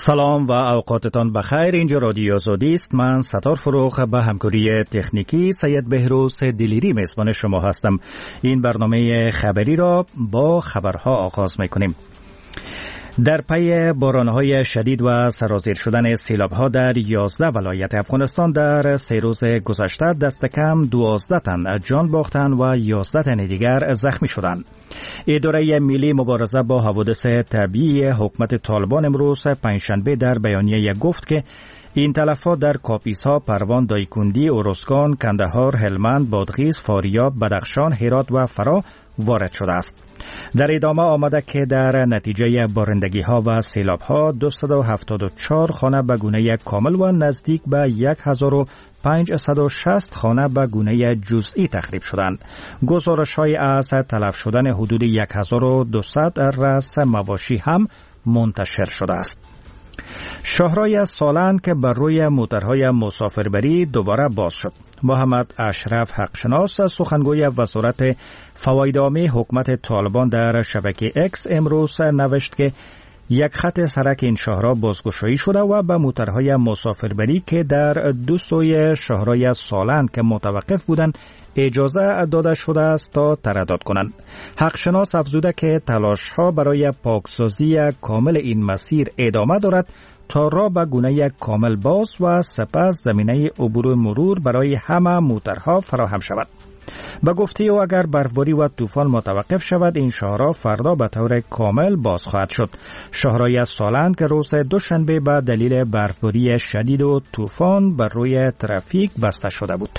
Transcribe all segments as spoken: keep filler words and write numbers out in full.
سلام و اوقاتتان بخیر. اینجا رادیو آزادی است. من ستار فروخ به همکاری تکنیکی سید بهروز دلیری میزبان شما هستم. این برنامه خبری را با خبرها آغاز میکنیم. در پی بارانهای شدید و سرازیر شدن سیلابها در یازده ولایت افغانستان در سه روز گذشته دست کم دوازده تن جان باختند و یازده تن دیگر زخمی شدند. اداره ملی مبارزه با حوادث طبیعی حکومت طالبان امروز پنجشنبه در بیانیه گفت که این تلفات در کاپیسا، پروان، دایکندی، اورزگان، کندهار، هلمند، بادغیس، فاریاب، بدخشان، هرات و فرا وارد شده است. در ادامه آمده که در نتیجه بارندگی ها و سیلاب ها دویست و هفتاد و چهار خانه به گونه کامل و نزدیک به هزار و پانصد و شصت خانه به گونه جزئی تخریب شدند. گزارش های از تلف شدن حدود هزار و دویست رأس مواشی هم منتشر شده است. شاهرای سالن که بر روی موترهای مسافربری دوباره باز شد. محمد اشرف حقشناس سخنگوی وزارت فواید عامه حکومت طالبان در شبکه اکس امروز نوشت که یک خط سرک این شاهرا بازگشایی شده و به موترهای مسافربری که در دو سوی شاهرای سالن که متوقف بودند اجازه داده شده است تا تردد کنند. حقشناس افزوده که تلاش‌ها برای پاکسازی کامل این مسیر ادامه دارد تا راه به گونه کامل باز و سپس زمینه عبور مرور برای همه موترها فراهم شود. به گفته او اگر برفباری و طوفان متوقف شود این شاهرا فردا به طور کامل باز خواهد شد. شاهرای سالن که روز دوشنبه به دلیل برفباری شدید و طوفان بر روی ترافیک بسته شده بود.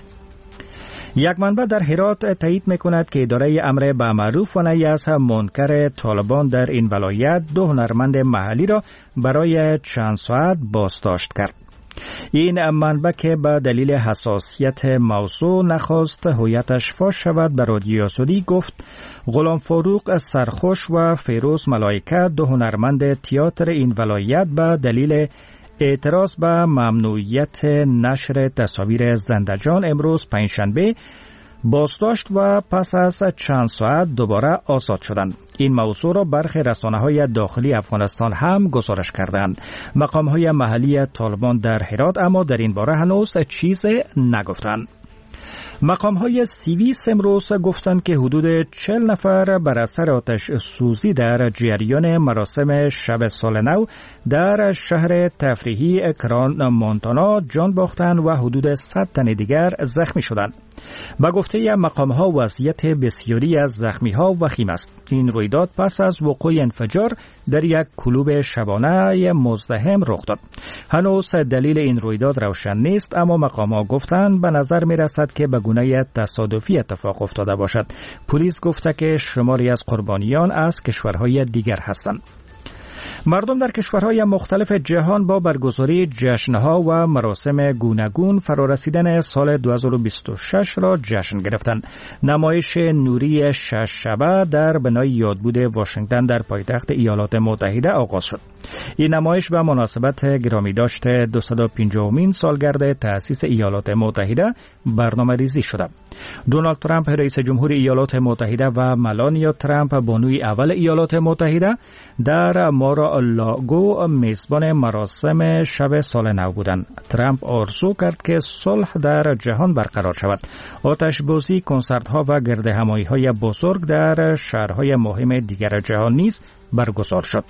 یک منبع در هرات تایید میکند که اداره امر به معروف و نهی از منکر طالبان در این ولایت دو هنرمند محلی را برای چند ساعت بازداشت کرد. این منبع که به دلیل حساسیت موضوع نخواست هویتش فاش شود به رادیو آزادی گفت غلام فاروق سرخوش و فیروز ملائکه دو هنرمند تئاتر این ولایت به دلیل اعتراض به ممنوعیت نشر تصاویر زنده‌جان امروز پنجشنبه بازداشت و پس از چند ساعت دوباره آزاد شدند. این موضوع را برخی رسانه‌های داخلی افغانستان هم گزارش کردند. مقام‌های محلی طالبان در هرات اما در این باره هنوز چیزی نگفتند. مقام‌های سیویس امروز گفتند که حدود چهل نفر بر اثر آتش سوزی در جریان مراسم شب سال نو در شهر تفریحی اکران مونتانا جان باختند و حدود صد تن دیگر زخمی شدند. با گفته مقام‌ها وضعیت بسیاری از زخمی‌ها وخیم است. این رویداد پس از وقوع انفجار در یک کلوب شبانه مزدحم رخ داد. هنوز دلیل این رویداد روشن نیست اما مقام‌ها گفتند به نظر می‌رسد که به گونه تصادفی اتفاق افتاده باشد. پلیس گفته که شماری از قربانیان از کشورهای دیگر هستند. مردم در کشورهای مختلف جهان با برگزاری جشنها و مراسم گوناگون فرارسیدن سال دو هزار و بیست و شش را جشن گرفتند. نمایش نوری شش شبه در بنای یادبود واشنگتن در پایتخت ایالات متحده آغاز شد. این نمایش به مناسبت گرامی داشت دویست و پنجاهمین سالگرد تأسیس ایالات متحده برنامه ریزی شده. دونالد ترامپ رئیس جمهور ایالات متحده و ملانیا ترامپ بانوی اول ایالات متحده در مارا-ا-لاگو میزبان مراسم شب سال نو بودند. ترامپ آرزو کرد که صلح در جهان برقرار شود. آتش‌بازی، کنسرت‌ها و گردهمایی‌های بزرگ در شهرهای مهم دیگر جهان نیز برگزار شد.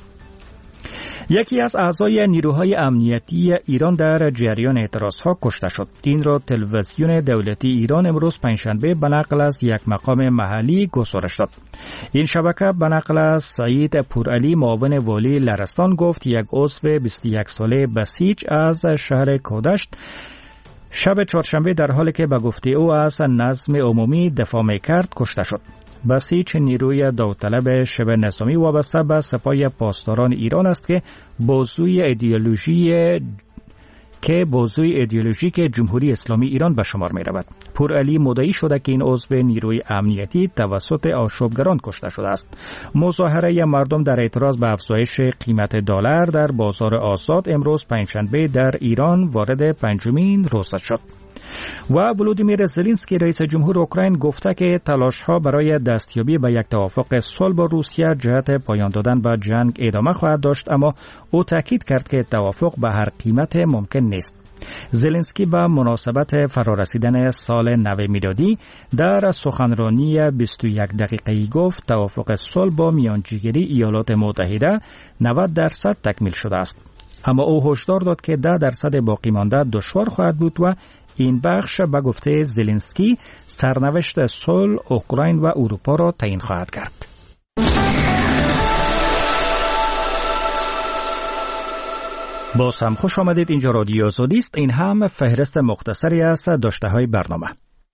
یکی از اعضای نیروهای امنیتی ایران در جریان اعتراضها کشته شد. این را تلویزیون دولتی ایران امروز پنجشنبه به نقل از یک مقام محلی گزارش داد. این شبکه به نقل از سعید پورعلی معاون والی لرستان گفت یک عضو بیست و یک ساله بسیج از شهر کودشت شب چهارشنبه در حالی که به گفته او از نظم عمومی دفاع می‌کرد کشته شد. بسیج نیروی داوطلب شبه نظامی وابسته به سپاه پاسداران ایران است که بازوی ایدئولوژی که بازوی ایدئولوژیک جمهوری اسلامی ایران به شمار می رود. پورعلی مدعی شده که این عضو نیروی امنیتی توسط آشوبگران کشته شده است. مظاهره مردم در اعتراض به افزایش قیمت دلار در بازار آزاد امروز پنجشنبه در ایران وارد پنجمین روز شد. و ولودیمیر زلنسکی رئیس جمهور اوکراین گفته که تلاش‌ها برای دستیابی به یک توافق صلح با روسیه جهت پایان دادن به جنگ ادامه خواهد داشت، اما او تاکید کرد که توافق به هر قیمت ممکن نیست. زلنسکی به مناسبت فرارسیدن سال نو میلادی در سخنرانی بیست و یک دقیقه‌ای گفت توافق صلح با میانجیگری ایالات متحده نود درصد تکمیل شده است، اما او هشدار داد که ده درصد باقی مانده دشوار خواهد بود و این بخش به گفته زلنسکی سرنوشت صلح اوکراین و اروپا را تعیین خواهد کرد. باز هم خوش آمدید. اینجا رادیو آزادی است. این هم فهرست مختصری از داشته های برنامه.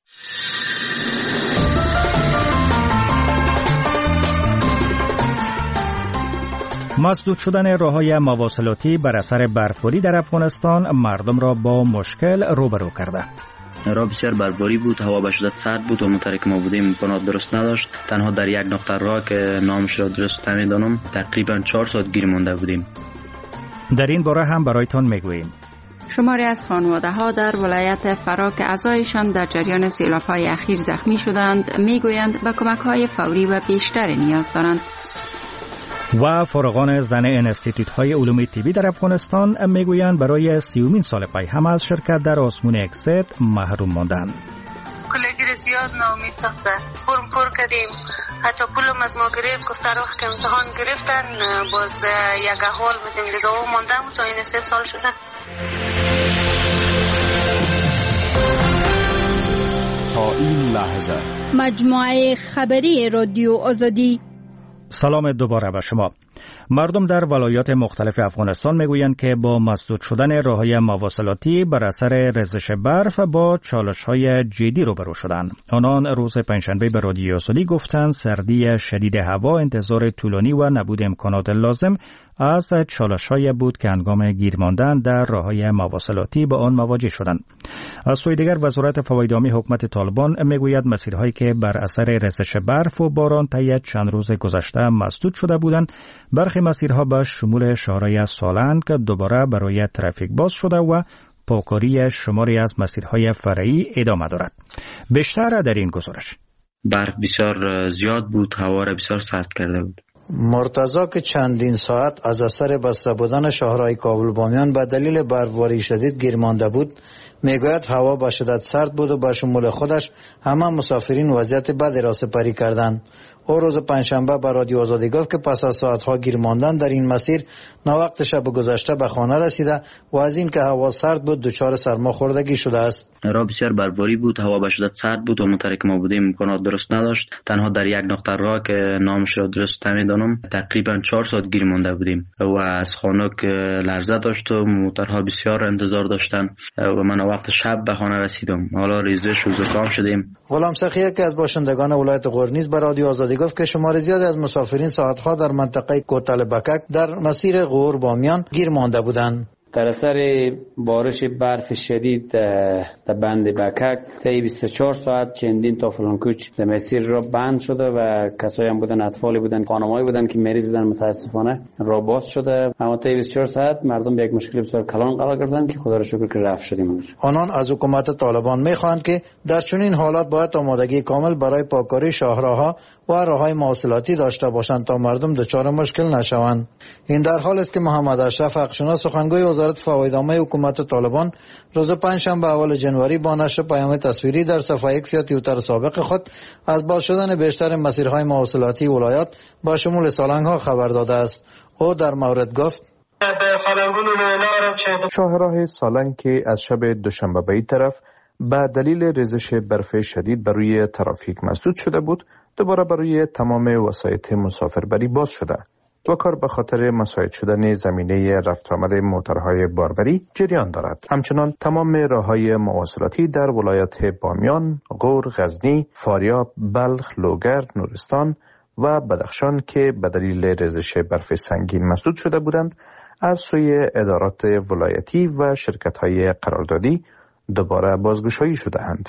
مسدود شدن راه‌های مواصلاتی بر اثر برفباری در افغانستان مردم را با مشکل روبرو کرده. راه بسیار برفباری بود، هوا به شدت سرد بود و اونطوری که ما بودیم امکانات درست نداشت. تنها در یک نقطه راه که نامش را درست نمیدانم تقریبا چهار ساعت گیر مانده بودیم. در این باره هم برایتان میگوییم. شماری از خانواده ها در ولایت فرا که اعضایشان در جریان سیلاب‌های اخیر زخمی شدند میگویند به کمک‌های فوری و بیشتر نیاز دارند. و فارغان زن انستیتوت های علوم طبی در افغانستان میگویند برای سیومین سال پی هم از شرکت در آسمون اکسد محروم ماندند. کلگیر زیاد ناامید ساخته، فرم پر کردیم، حتی پولم از ما گرفت، گفتن وقت که امتحان گرفتن باز یک احوال بودیم دیگه و ماندم تا این سه سال شده. تا این لحظه مجموعه خبری رادیو آزادی. سلام دوباره به شما. مردم در ولایات مختلف افغانستان میگویند که با مسدود شدن راه‌های مواصلاتی بر اثر ریزش برف با چالش‌های جدی روبرو شدند. آنان روز پنجشنبه به رادیو آزادی گفتند سردی شدید هوا، انتظار طولانی و نبود امکانات لازم از چالش‌های بود که هنگام گیر ماندن در راه‌های مواصلاتی با آن مواجه شدند. از سوی دیگر وزارت فواید عامی حکومت طالبان میگوید مسیرهایی که بر اثر ریزش برف و باران طی چند روز گذشته مسدود شده بودند، برخی مسیرها به شمول شهرهای سالنگ دوباره برای ترافیک باز شده و پاکاری شماری از مسیرهای فرعی ادامه دارد. بیشتر در این گزارش. برف بسیار زیاد بود، هوا را بسیار سرد کرده بود. مرتضی که چندین ساعت از اثر بسته بودن شهرهای کابل بامیان به دلیل برفباری شدید گیر مانده بود میگوید هوا به شدت سرد بود و به شمول خودش همه مسافرین وضعیت بدی را سپری کردند. او روز پنجشنبه به رادیو آزادی گفت که پس از ساعتها گیر ماندن در این مسیر ناوقت شب گذشته به خانه رسیده و از این که هوا سرد بود دچار سرماخوردگی شده است. راه بسیار برفباری بود، هوا به شدت سرد بود و اونطوری که ما بودیم امکانات درست نداشت. تنها در یک نقطه راه که نامش را درست نمیدانم تقریبا چهار ساعت گیر مانده بودیم و از خانه که لرزه داشت و موتورها بسیار انتظار داشتن و من وقت شب به خانه رسیدم. حالا ریزش و زکام شدیم. غلام سخیه که از باشندگان ولایت غور به رادیو آزادی گفت که شمار زیادی از مسافرین ساعتها در منطقه کوتل بکک در مسیر غور بامیان گیر مانده بودند. در اثر بارش برف شدید در بند بکک طی بیست و چهار ساعت چندین تا فلانکوچ در مسیر را بند شده و کسایی هم بودن، اطفالی بودن، خانمایی بودن که مریض بودن، متاسفانه را باز شده. اما طی بیست و چهار ساعت مردم به یک مشکل بسیار کلان قرار گرفتن که خدا را شکر که رفع شدیم. آنان از حکومت طالبان میخواهند که در چنین حالات باید آمادگی کامل برای پاککاری شاهراه‌ها و راه‌های مواصلاتی داشته باشند تا مردم دچار مشکل نشوند. این در حالی است که محمد اشرف حقشناس سخنگوی وزارت فواید عامه حکومت طالبان روز پنجشنبه اول جنوری با نشر پیام تصویری در صفحه ایکس یا توییتر سابق خود از باز شدن بیشتر مسیرهای مواصلاتی ولایات با شمول سالنگ‌ها خبر داده است. او در مورد گفت: شاهراه سالنگ که از شب دوشنبه به این طرف به دلیل ریزش برف شدید بر روی ترافیک مسدود شده بود، دوباره برای تمام وسایط مسافربری باز شده. دو کار به خاطر مساعد شدن زمینه رفت آمد موتورهای باربری جریان دارد. همچنان تمام راههای مواصلاتی در ولایت بامیان، غور، غزنی، فاریاب، بلخ، لوگر، نورستان و بدخشان که به دلیل ریزش برف سنگین مسدود شده بودند، از سوی ادارات ولایتی و شرکت‌های قراردادی دوباره بازگشایی شده‌اند.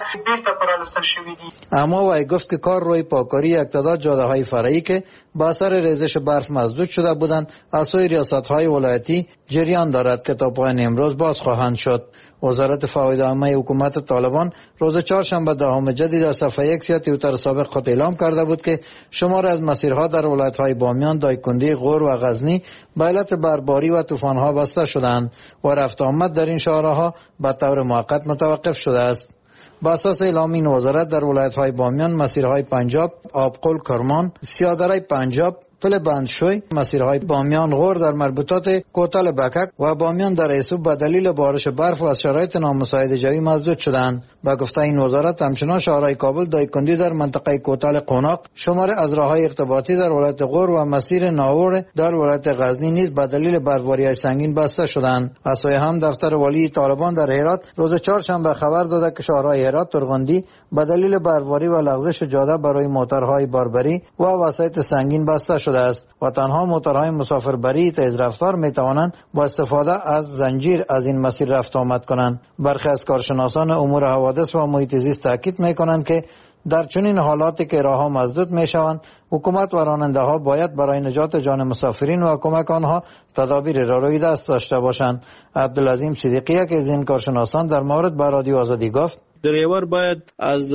اما وی گفت که کار روی پاکاری یک تعداد جاده‌های فرعی که با اثر ریزش برف مسدود شده بودند از سوی ریاست‌های ولایتی جریان دارد که تا پایان امروز باز خواهند شد. وزارت فواید عامه حکومت طالبان روز چهارشنبه دهم جدی در صفحه یک توییتر سابق خود اعلام کرده بود که شمار از مسیرها در ولایت‌های بامیان، دایکنډي، غور و غزنی به علت برباری و طوفان‌ها بسته شدند و رفت آمد در این شهرها به طور موقت متوقف شده است. با اساس اعلام این وزارت در ولایت‌های بامیان مسیرهای پنجاب، آبقل، کرمان، سیادره پنجاب، پل بندشوی، مسیرهای بامیان غور در مربوطات کوتل بکک و بامیان در ایسوب به دلیل بارش برف و از شرایط نامساعد جوی مسدود شدند. با گفته این وزارت همچنان شهرهای کابل، دایکنډي در منطقه کوتل قوناق، شمار از راههای ارتباطی در ولایت غور و مسیر ناور در ولایت غزنی نیز به دلیل برفباری سنگین بسته شدند. از سوی هم دفتر والی طالبان در هرات روز چهارشنبه خبر داده که شهرهای هرات، ترغندی به دلیل برفباری و لغزش جاده برای موترهای باربری و وسایط سنگین بسته شده است و تنها موترهای مسافربری تیز رفتار می توانند با استفاده از زنجیر از این مسیر رفت آمد کنند. برخی از کارشناسان امور حوادث و محیط زیست تاکید می کنند که در چنین حالاتی که راهها مسدود می شوند، حکومت و راننده ها باید برای نجات جان مسافرین و کمک آنها تدابیر را روی دست داشته باشند. عبدالعظیم صدیقی که از این کارشناسان در مورد با رادیو آزادی گفت: دریور باید از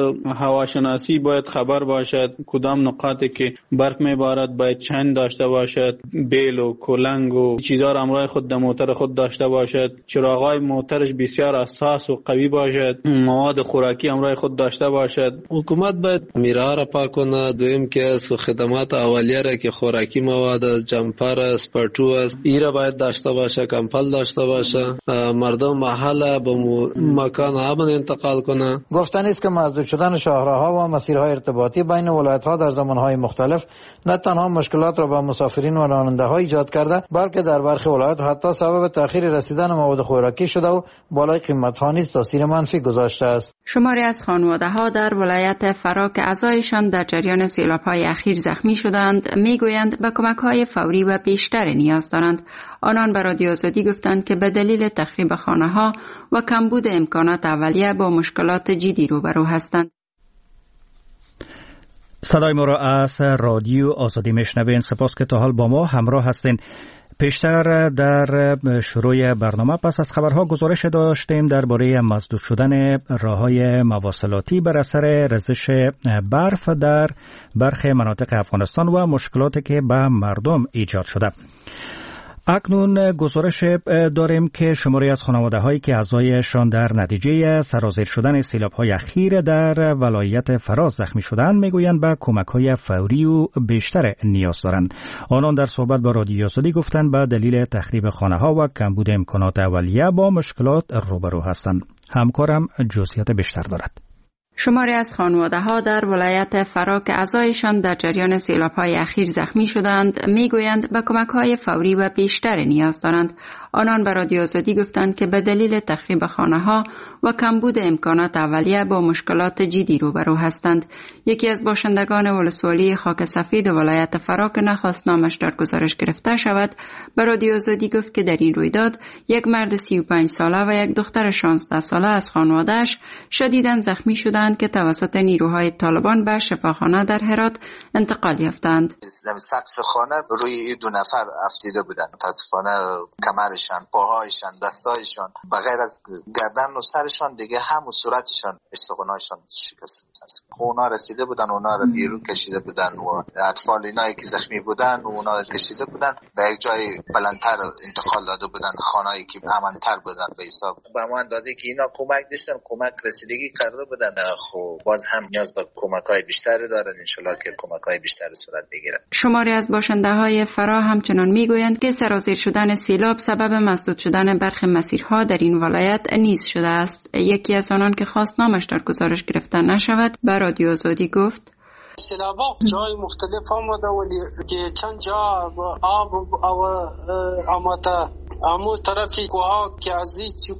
هواشناسی باید خبر باشد، کدام نقاطی که برف میبارد باید چند داشته باشد، بیل و کلنگ و چیزا را همراه خود در موتر خود داشته باشد، چراغای موترش بسیار اساس و قوی باشد، مواد خوراکی همراه خود داشته باشد. حکومت باید میرا را پاک کنه. دویم که از خدمات اولیه را که خوراکی مواد است، جمپر است، پرتو است، ایرا باید داشته باشه، کمپل داشته باشه. مردم محل به مکان امن گفتن است که مسدود شدن شاهراه‌ها و مسیرهای ارتباطی بین ولایت‌ها در زمانهای مختلف نه تنها مشکلات را به مسافرین و راننده‌ها ایجاد کرده، بلکه در برخی ولایت حتی سبب تأخیر رسیدن مواد خوراکی شده و بالای قیمت‌ها نیز تاثیر منفی گذاشته است. شماری از خانواده‌ها در ولایت فرا که اعضایشان در جریان سیلاب‌های اخیر زخمی شدند میگویند به کمک‌های فوری و بیشتر نیاز دارند. آنان به رادیو آزادی گفتند که به دلیل تخریب خانه‌ها و کمبود امکانات اولیه با مشکلات جدی روبرو هستند. صدای ما را از رادیو آزادی میشنوین. سپاس که تا حال با ما همراه هستین. پیشتر در شروع برنامه پس از خبرها گزارش داشتیم درباره مسدود شدن راههای مواصلاتی بر اثر ریزش برف در برخی مناطق افغانستان و مشکلاتی که به مردم ایجاد شده. اکنون گزارش داریم که شماری از خانواده هایی که اعضایشان در نتیجه سرازیر شدن سیلاب های اخیر در ولایت فراز زخمی شدند میگویند به کمک های فوری و بیشتر نیاز دارند. آنان در صحبت با رادیو آزادی گفتند به دلیل تخریب خانه ها و کمبود امکانات اولیه با مشکلات روبرو هستند. همکارم جزئیات بیشتر دارد. شماری از خانواده‌ها در ولایت فرا که اعضایشان در جریان سیلاب‌های اخیر زخمی شدند میگویند به کمک‌های فوری و بیشتر نیاز دارند. آنان به رادیو آزادی گفتند که به دلیل تخریب خانه‌ها و کمبود امکانات اولیه با مشکلات جدی روبرو هستند. یکی از باشندگان ولسوالی خاک سفید ولایت فرا که نخواست نامش در گزارش گرفته شود به رادیو آزادی گفت که در این رویداد یک مرد سی و پنج ساله و یک دختر شانزده ساله از خانواده‌اش شدیداً زخمی شدند که توسط نیروهای طالبان به شفاخانه در هرات انتقال یافتند. سقف خانه روی دو نفر افتیده بودند. متاسفانه کمرشان، پاهایشان، دستایشان بغیر از گردن و سرشان دیگه هم و صورتشان استخوان‌هایشان شکسته بود. اونا رسیده بودن، اونا رو بیرون کشیده بودن و اطفال اینایی که زخمی بودن و اونا رو کشیده بودن به یک جای بلندتر انتقال داده بودن، خانه‌ای که امن‌تر بودن به حساب. به همون اندازه که اینا کمک داشتن، کمک رسیدگی کرده بودن، خب باز هم نیاز به کمک‌های بیشتری دارن. ان شاءالله که کمک‌های بیشتری صورت بگیره. شماری از باشنده‌های فرا همچنان میگویند که سرازیر شدن سیلاب سبب مسدود شدن برخی مسیرها در این ولایت نیز شده است. یکی از آنان که خواست نامش در گزارش گرفته نشود به رادیو آزادی گفت: سیلابا جای مختلف آمده ولی که چند جا آب و آمده امو طرفی کوها که از این چکو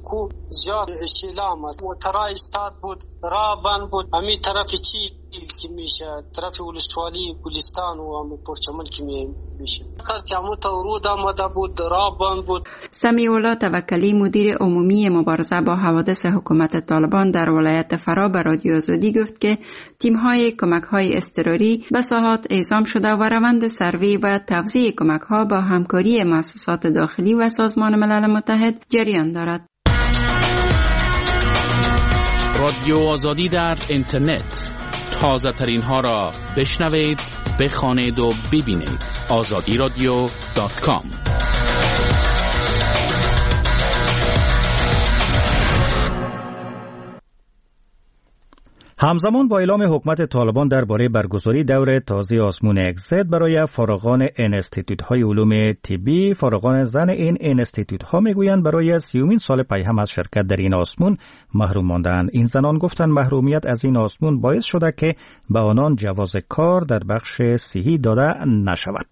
زیاد شیلا آمد. موترها استاد بود، راه بند بود. همین طرف چی که میشه، طرف ولسوالی گلستان و همین پرچمن که میشه. کار که همون تا ورود آمده بود، راه بند بود. سمیع الله توکلی مدیر عمومی مبارزه با حوادث حکومت طالبان در ولایت فرا به رادیو آزادی گفت که تیم‌های کمک‌های اضطراری به ساحات اعزام شده و روند سروی و توزیع کمک‌ها با همکاری مؤسسات داخلی و سازمان ملل متحد جریان دارد. رادیو آزادی در اینترنت، تازه ترین ها را بشنوید، بخوانید و ببینید. آزادی رادیو دات کام. همزمان با اعلام حکومت طالبان درباره برگزاری دور تازه آزمون اگزیت برای فارغان انستیتوت‌های علوم طبی، فارغان زن این انستیتوت‌ها میگویند برای سیومین سال پی هم از شرکت در این آزمون محروم ماندند. این زنان گفتند محرومیت از این آزمون باعث شده که به آنان جواز کار در بخش صحی داده نشود.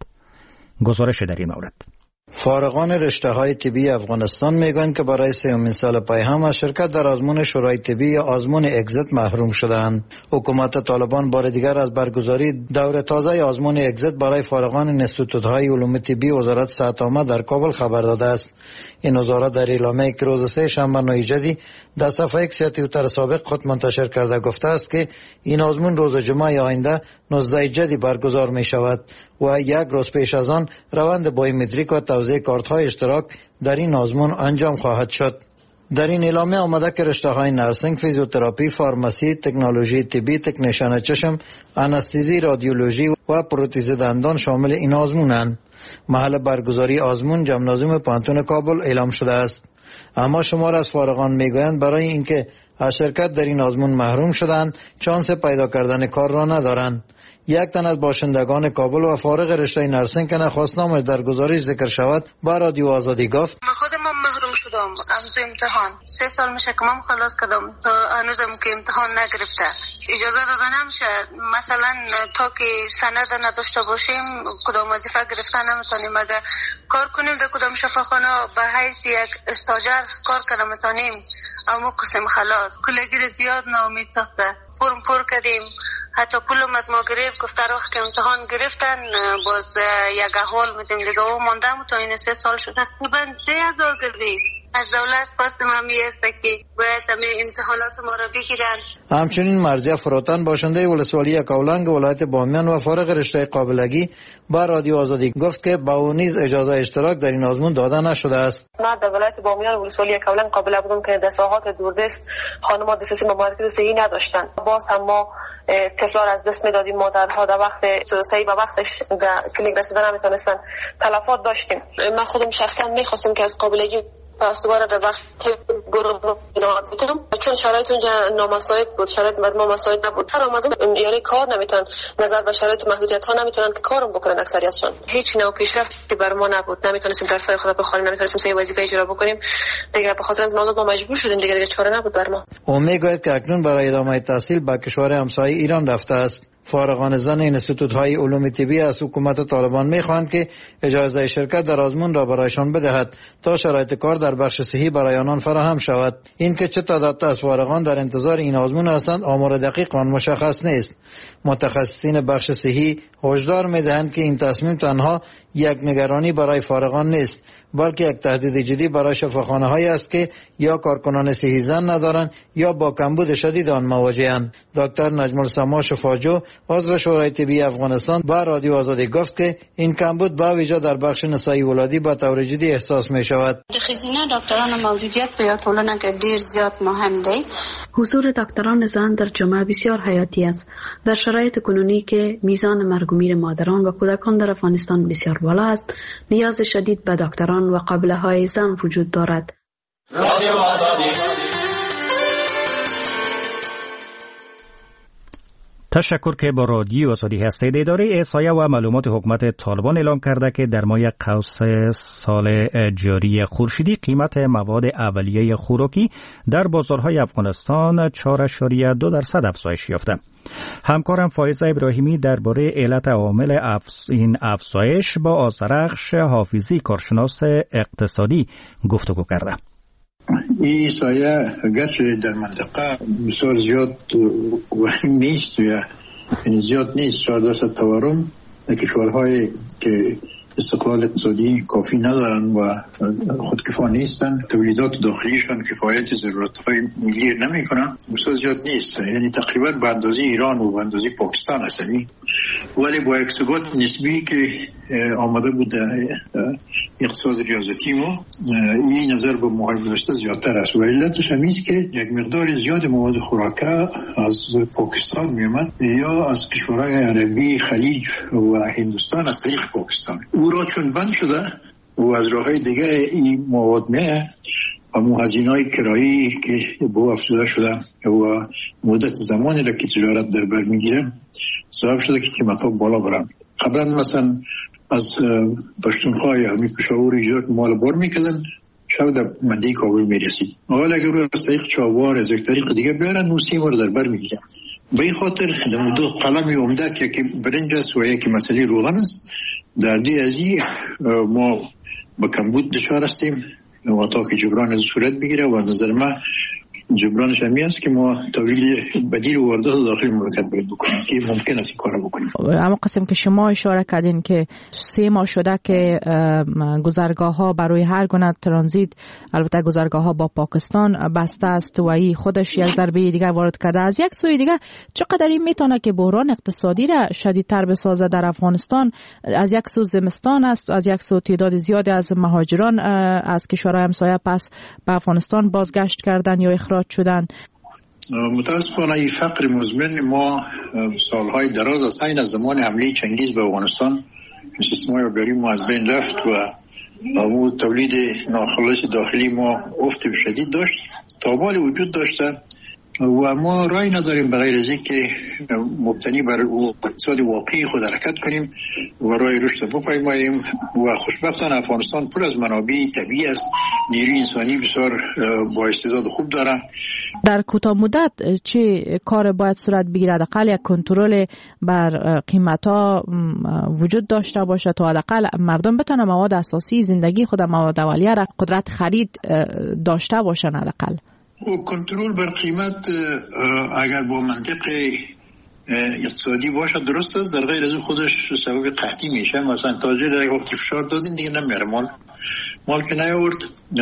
گزارش در این مورد. فارغان رشته‌های طبی افغانستان میگویند که برای سومین سال پی هم از شرکت در آزمون شورای طبی یا آزمون اگزیت محروم شدند. حکومت طالبان بار دیگر از برگزاری دور تازه آزمون اگزیت برای فارغان انستیتوت‌های علوم طبی وزارت صحت عامه در کابل خبر داده است. این وزارت در اعلامیه‌ای که روز سه شنبه نه جدی در صفحه ایکس توییتر سابق خود منتشر کرده گفته است که این آزمون روز جمعه آینده نوزده جدی برگزار می شود و یک روز پیش از آن روند بایومتریک و توزیع کارت‌های اشتراک در این آزمون انجام خواهد شد. در این اعلامیه آمده که رشته‌های نرسینگ، فیزیوتراپی، فارماسی، تکنولوژی طبی، تکنیشن چشم، آنستزی، رادیولوژی و پروتز دندان شامل این آزمونند. محل برگزاری آزمون جمنازیوم پانتون کابل اعلام شده است. اما شمار از فارغان میگویند برای اینکه از شرکت در این آزمون محروم شدند، شانس پیدا کردن کار را ندارند. یک تن از باشندگان کابل و فارغ رشته نرسینگ که نخواستنامش در گزارش ذکر شود با رادیو آزادی گفت: من خودم محروم شدم از امتحان. سه سال میشه که من خلاص کردم تا هنوزم که امتحان نگرفته. اجازه داده نمیشه مثلا تا که سند نداشته باشیم کدام وظیفه گرفتن نمیتونیم. اگر کار کنیم در کدام شفاخانه به حیث یک استاجر کار کنیم میتونیم. اما قسم خلاص کلگیر زیاد ناامید ساخته. فرم پر کردیم، حتی پولم از ما گرفت. گفت در وقت که امتحان گرفتن باز یک احوال میدیم دیگه و ماندم تا این سه سال شد. تقریبا سه هزار گردید از دولت خواستم همی است که باید همه امتحانات ما را بگیرن. همچنین مرضیه فروتن باشنده ولسوالی کولنگ ولایت بامیان و فارغ رشته قابلگی با رادیو آزادی گفت که با او نیز اجازه اشتراک در این آزمون داده نشده است. من در ولایت بامیان ولسوالی کولنگ قابل بودم که در ساحات دوردست خانم‌ها دسترسی به مراکز صحی نداشتند. باز هم ما طفلان از دست میدادیم. مادرها در وقت صحیح و وقتش در کلینیک رسیدن نمیتونستن. تلفات داشتیم. من خودم شخصا میخواستم که از قابلگی پس دوباره در وقت گروه ادامه بدم چون شرایط اونجا نامساعد بود. شرایط ما مساعد نبود. هر آمدم یعنی کار نمیتونن نظر به شرایط محدودیت ها نمیتونن که کارم بکنن. اکثریتشون هیچ نوع پیشرفتی بر ما نبود. نمیتونستیم درسای خود بخونیم، نمیتونستیم سه وظیفه اجرا بکنیم. دیگه به خاطر از موضوع ما مجبور شدیم دیگه, دیگه چاره نبود بر ما. او میگوید که اکنون برای ادامه تحصیل به کشور همسایه ایران رفته است. فارغان زن انستیتوت‌های علوم طبی از حکومت طالبان می‌خواهند که اجازه شرکت در آزمون را برایشان بدهد تا شرایط کار در بخش صحی برای آنان فراهم شود. این که چه تعداد از فارغان در انتظار این آزمون هستند آمار دقیق آن مشخص نیست. متخصصین بخش صحی هشدار می‌دهند که این تصمیم تنها یک نگرانی برای فارغان نیست بلکه یک تهدید جدی برای شفاخانه‌هایی است که یا کارکنان صحی زن ندارند یا با کمبود شدید آن مواجه‌اند. دکتر نجم السما شفاجو عضو شورای طبی افغانستان با رادیو آزادی گفت که این کمبود با ویژه در بخش نسایی ولادی با طور جدی احساس می شود. د ښځینه ډاکټرانو موجودیت په ټولنه کې ډیر زیات مهم دی. حضور دکتران زن در جامعه بسیار حیاتی است. در شرایط کنونی که میزان مرگ و میر مادران و کودکان در افغانستان بسیار بالا است، نیاز شدید به دکتران و قابله‌های زن وجود دارد. رادیو آزادی. تشکر که با رادیو آزادی هستید. اداره احصایه و معلومات حکومت طالبان اعلام کرده که در ماه قوس سال جاری خورشیدی قیمت مواد اولیه خوراکی در بازارهای افغانستان چهار ممیز دو درصد افزایش یافته. همکارم فایزه ابراهیمی درباره علت عوامل افز... این افزایش با آذرخش حافظی کارشناس اقتصادی گفتگو کرده. این سایه گرچه در منطقه بسیار زیاد وخیم نیست یا زیاد نیست، شاید واسه تورم در کشورهای که استقلال اقتصادی کافی ندارن و خودکفا نیستن، تولیدات داخلیشان کفایت ضرورت‌های ملی نمی‌کنن، بسیار زیاد نیست، یعنی تقریبا به اندازه ایران و به اندازه پاکستان هست، ولی با یک ثبات نسبی که آمده بود اقتصاد ریاضتی ما، این نظر به ماهای گذشته زیادتر است و علتش هم است که یک مقدار زیاد مواد خوراکه از پاکستان میامد یا از کشورهای عربی خلیج و هندوستان از طریق پاکستان. او را چون بند شده و از راههای دیگه این مواد میه و هزینه‌های کرایی که به افزوده شده و مدت زمانی را که تجارت در بر میگیره سبب شده که قیمت‌ها بالا برن. قبلا مثلا از پشتونخوا یا همی پشاور ایجاد مال بار میکردن، شاید در منده کابل میرسید. حالا اگر رو از طریق چاوار از یک طریق دیگه بیارن نوسی ما رو در بر میگیرن. به این خاطر در دو قلمی عمده که یکی برنج است و یکی مسئله روغن است، در دی ازی ما با کمبود دچار هستیم و تا که جبران از صورت بگیره و نظر ما جبرانش همی است که ما تولید بدیل و واردات داخل مملکت باید بکنیم که ممکن است این کار بکنیم. اما قسم که شما اشاره کردین که سه ماه شده که گذرگاه ها برای هر گونه ترانزیت، البته گذرگاه ها با پاکستان بسته است و این خودش یک ضربه دیگر وارد کرده. از یک سوی دیگر چقدر این میتونه که بحران اقتصادی را شدیدتر بسازه در افغانستان؟ از یک سو زمستان است، از یک سو تعداد زیادی از مهاجران از کشورهای همسایه پس به افغانستان بازگشت کردن یا اخراج شدن. متاسفانه این فقر مزمن ما سالهای دراز است. این از زمان حمله چنگیز به افغانستان سیستم‌های آبیاری ما از بین رفت و امو تولید ناخالص داخلی ما افت شدید داشت، تابال وجود داشته و ما رای نداریم بغیر از اینکه مبتنی بر اقتصاد واقعی خود حرکت کنیم و رای رشد بپیماییم و خوشبختانه افغانستان پر از منابع طبیعی است، نیروی انسانی بسیار با استعداد خوب داره. در کوتاه مدت چه کار باید صورت بگیرد؟ حداقل یک کنترل بر قیمت‌ها وجود داشته باشه تا حداقل مردم بتونن مواد اساسی زندگی خود، مواد اولیه را قدرت خرید داشته باشن. حداقل و کنترل بر قیمت اگر با منطق اقتصادی باشه درست است، در غیر از خودش سبب قحطی میشه. مثلا تاجر یک وقتی فشار دادین دیگه نمیاره مال مال که نیاورد،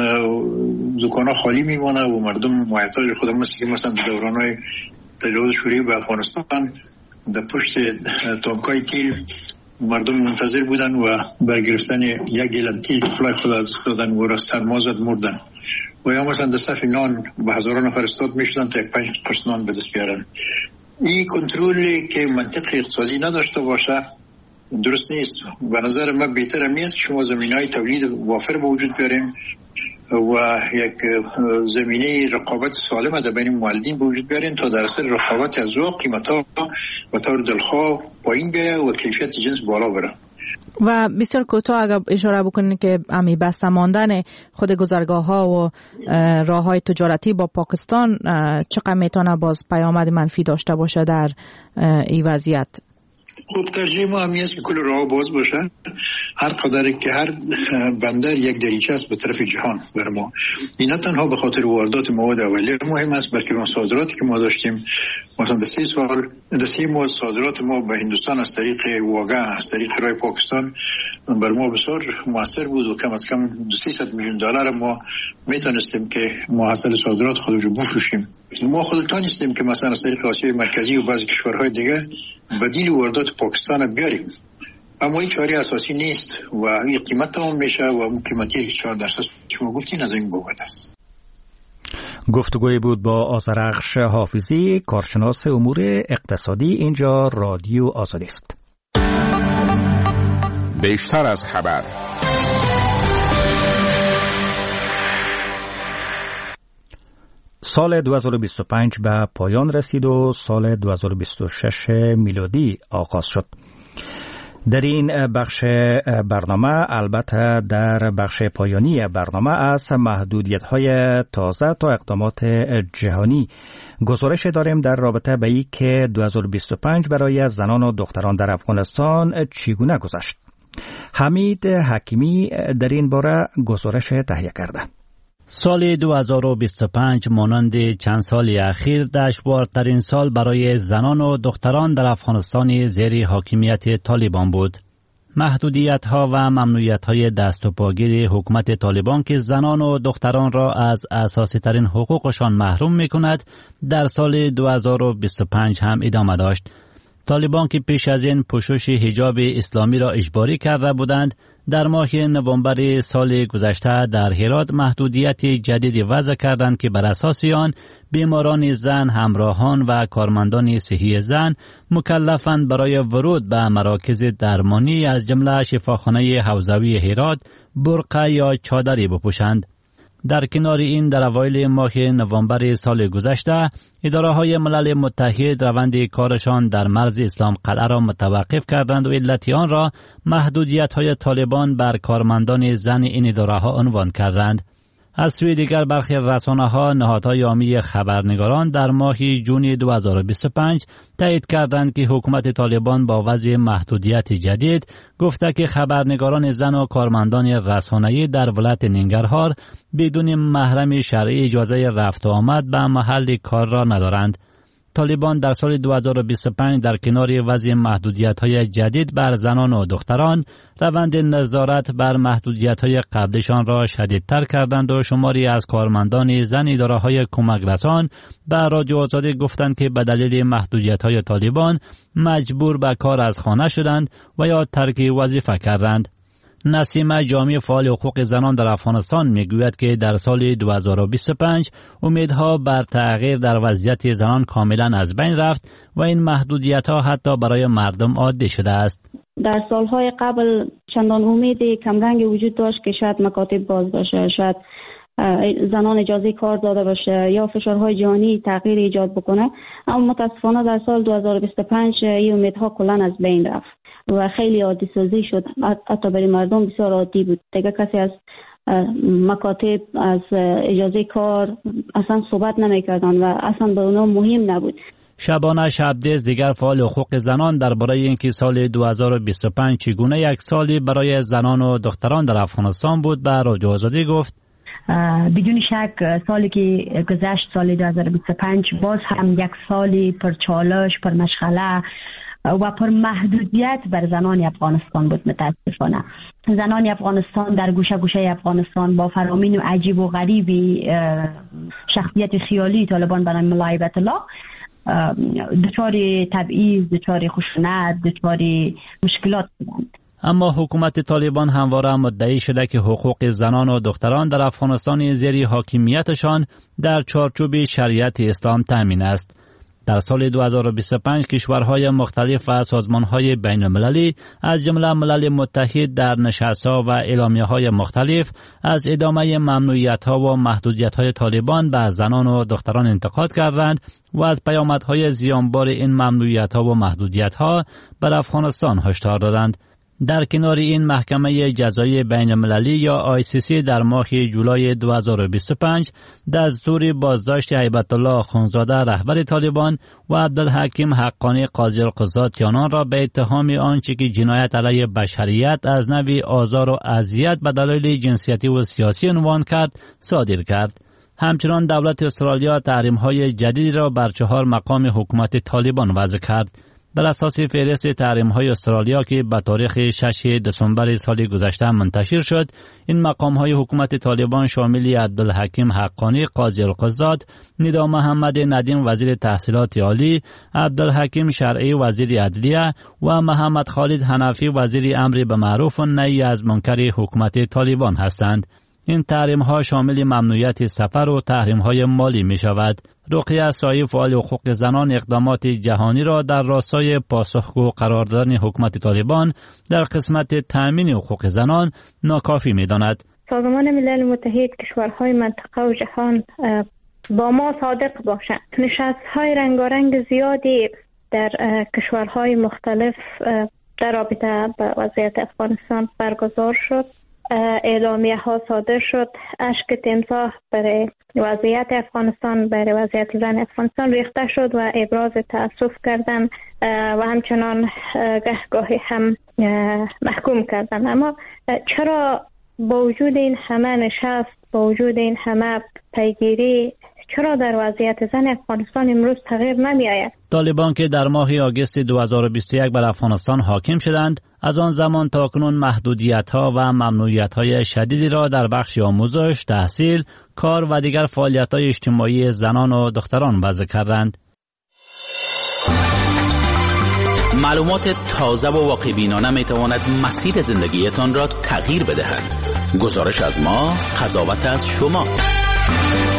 دکانا خالی میمونه و مردم محتاج خود مثل که مثلا دورانهای تجاوز شوری به افغانستان در پشت تانکای تیل مردم منتظر بودن و برگرفتن یک گیلان تیل خلای خود از دادن و را سرما زد مردن و یا مثلا در صف نان به هزاران نفر استاد میشدن تا یک پنج قرص نان به دست بیارن. این کنترلی که منطق اقتصادی نداشته باشه درست نیست. به نظر من بهتر است که شما زمینهای تولید وافر به وجود بیارین و یک زمینه رقابت سالم در بین مولدین به وجود بیارین تا در اثر رقابت از ذوق قیمت‌ها به طور دلخواه پایین بیاد و کیفیت جنس بالا بره. و بسیار کوتاه اگر اشاره بکنید که امی بسته ماندن خود گذرگاه ها و راه های تجارتی با پاکستان چقدر میتونه باز پیامد منفی داشته باشه در این وضعیت؟ خب ترجیح ما همی است که کل راه باز باشه، هر قدر که هر بندر یک دریچه است به طرف جهان بر ما. این نه تنها به خاطر واردات مواد اولیه مهم است، بلکه ما صادراتی که ما داشتیم مثلا در سه سال در سه ماه صادرات ما به هندوستان از طریق واگا از طریق راه پاکستان بر ما بسیار موثر بود و کم از کم سیصد میلیون دلار ما میتونستیم که محصول صادرات خود رو بفروشیم. ما خودتان نیستیم که مثلا از طریق آسیای مرکزی و بعضی کشورهای دیگه بدیل واردات پاکستان بیاریم، اما این چاره اساسی نیست و این قیمت هم میشه و اون قیمتی که چهار درصد شما گفتین از این بابت است. گفتگوی بود با آذرخش حافظی، کارشناس امور اقتصادی. اینجا رادیو آزادی است. بیشتر از خبر. سال دو هزار و بیست و پنج به پایان رسید و سال دو هزار و بیست و شش میلادی آغاز شد. در این بخش برنامه، البته در بخش پایانی برنامه، از محدودیت‌های تازه تا اقدامات جهانی گزارش داریم در رابطه به این که دو هزار و بیست و پنج برای زنان و دختران در افغانستان چگونه گذشت. حمید حکیمی در این باره گزارش تهیه کرده. سال دو هزار و بیست و پنج مانند چند سال اخیر دشوارترین سال برای زنان و دختران در افغانستان زیر حاکمیت طالبان بود. محدودیت ها و ممنوعیت های دست و پاگیر حکومت طالبان که زنان و دختران را از اساسی ترین حقوقشان محروم می کند در سال دو هزار و بیست و پنج هم ادامه داشت. طالبان که پیش از این پوشش حجاب اسلامی را اجباری کرده بودند، در ماه نوامبر سال گذشته در هرات محدودیت جدید وضع کردند که بر اساس آن بیماران زن، همراهان و کارمندان صحی زن مکلفند برای ورود به مراکز درمانی از جمله شفاخانه حوزوی هرات برقع یا چادری بپوشند. در کنار این در اوایل ماه نوامبر سال گذشته اداره های ملل متحد روند کارشان در مرز اسلام قلعه را متوقف کردند و علت آن را محدودیت های طالبان بر کارمندان زن این اداره ها عنوان کردند. از سوی دیگر برخی رسانه ها نهادهای عامی خبرنگاران در ماه جون دو هزار و بیست و پنج تایید کردند که حکومت طالبان با وضع محدودیت جدید گفته که خبرنگاران زن و کارمندان رسانه‌ای در ولایت ننگرهار بدون محرم شرعی اجازه رفت و آمد به محل کار را ندارند. طالبان در سال دو هزار و بیست و پنج در کنار وضع محدودیت‌های جدید بر زنان و دختران روند نظارت بر محدودیت‌های قبلشان را شدیدتر کردند و شماری از کارمندان زن اداره‌های کمک رسان به رادیو آزادی گفتند که به دلیل محدودیت‌های طالبان مجبور به کار از خانه شدند و یا ترک وظیفه کردند. نسیم جامی فعال حقوق زنان در افغانستان میگوید که در سال دو هزار و بیست و پنج امیدها بر تغییر در وضعیت زنان کاملا از بین رفت و این محدودیت‌ها حتی برای مردم عادی شده است. در سالهای قبل چندان امید کمرنگ وجود داشت که شاید مکاتب باز باشه، شاید زنان اجازه کار داده باشه یا فشارهای جهانی تغییر ایجاد بکنه، اما متاسفانه در سال دو هزار و بیست و پنج این امیدها کلا از بین رفت و خیلی عادی سازی شد. حتی برای مردم بسیار عادی بود، دیگه کسی از مکاتب از اجازه کار اصلا صحبت نمی‌کردن و اصلا به اونا مهم نبود. شبانه شبدیز دیگر فعال حقوق زنان درباره اینکه سال دو هزار و بیست و پنج چگونه یک سالی برای زنان و دختران در افغانستان بود به رادیو آزادی گفت: بدون شک سالی که گذشت سال دو هزار و بیست و پنج باز هم یک سالی پر چالش، پر مشغله و پر محدودیت بر زنان افغانستان بود. متاسفانه زنان افغانستان در گوشه گوشه افغانستان با فرامین و عجیب و غریبی شخصیت خیالی طالبان برای ملاعبت الله دچار تبعیض، دچار خشونت، دچار مشکلات بودند. اما حکومت طالبان همواره مدعی شده که حقوق زنان و دختران در افغانستان زیر حاکمیتشان در چارچوب شریعت اسلام تامین است. در سال دو هزار و بیست و پنج کشورهای مختلف و سازمانهای بین المللی از جمله ملل متحد در نشست‌ها و اعلامیه‌های مختلف از ادامه ممنوعیت‌ها و محدودیت‌های طالبان به زنان و دختران انتقاد کردند و از پیامدهای زیانبار این ممنوعیت‌ها و محدودیت‌ها بر افغانستان هشدار دادند. در کنار این محکمه جزایی بین المللی یا آی سی سی در ماه جولای دو هزار و بیست و پنج دستور بازداشت هیبت الله آخوندزاده رهبر طالبان و عبدالحکیم حقانی قاضی القضات آنان را به اتهام آنچه که جنایت علیه بشریت از نوع آزار و اذیت به دلایل جنسیتی و سیاسی عنوان کرد صادر کرد. همچنان دولت استرالیا تحریم‌های جدیدی را بر چهار مقام حکومت طالبان وضع کرد. بر اساس فهرست تحریم‌های استرالیا که به تاریخ ششم دسامبر سال گذشته منتشر شد، این مقام‌های حکومت طالبان شامل عبدالحکیم حقانی قاضی القضات، ندا محمد ندیم وزیر تحصیلات عالی، عبدالحکیم شرعی وزیر عدلیه و محمد خالد حنفی وزیر امر بالمعروف و نهی از منکر حکومت طالبان هستند. این تحریم‌ها شامل ممنوعیت سفر و تحریم‌های مالی می‌شود. رقیه سایی فعال حقوق زنان اقدامات جهانی را در راستای پاسخگو قرار دادن حکومت طالبان در قسمت تأمین حقوق زنان ناکافی می‌داند. سازمان ملل متحد کشورهای منطقه و جهان با ما صادق باشند. نشست‌های رنگارنگ زیادی در کشورهای مختلف در رابطه با وضعیت افغانستان برگزار شد. اعلامیه ها صادر شد، اشک تمساح برای وضعیت افغانستان، برای وضعیت زن افغانستان ریخته شد و ابراز تأسف کردن و همچنان گهگاهی هم محکوم کردن. اما چرا با وجود این همه نشست، با وجود این همه پیگیری، چرا در وضعیت زن افغانستان امروز تغییر نمی آید؟ طالبان که در ماه آگوست دو هزار و بیست و یک بر افغانستان حاکم شدند، از آن زمان تا کنون محدودیت‌ها و ممنوعیت‌های شدیدی را در بخش آموزش، تحصیل، کار و دیگر فعالیت‌های اجتماعی زنان و دختران وضع کردند. معلومات تازه و واقع بینانه می تواند مسیر زندگیتان را تغییر بدهد. گزارش از ما، قضاوت از شما.